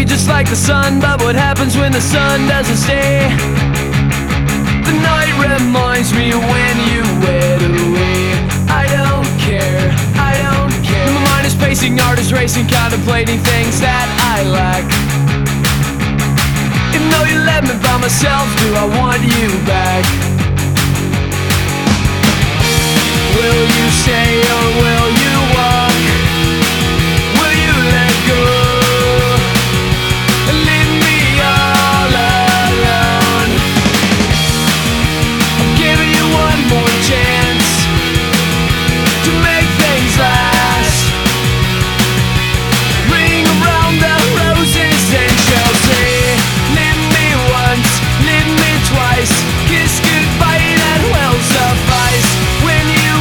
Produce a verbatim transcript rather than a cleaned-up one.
me just like the sun, but what happens when the sun doesn't stay? The night reminds me when you went away. I don't care, I don't care. My mind is pacing, art is racing, contemplating things that I lack. Even though you left me by myself, do I want you back? Will you say oh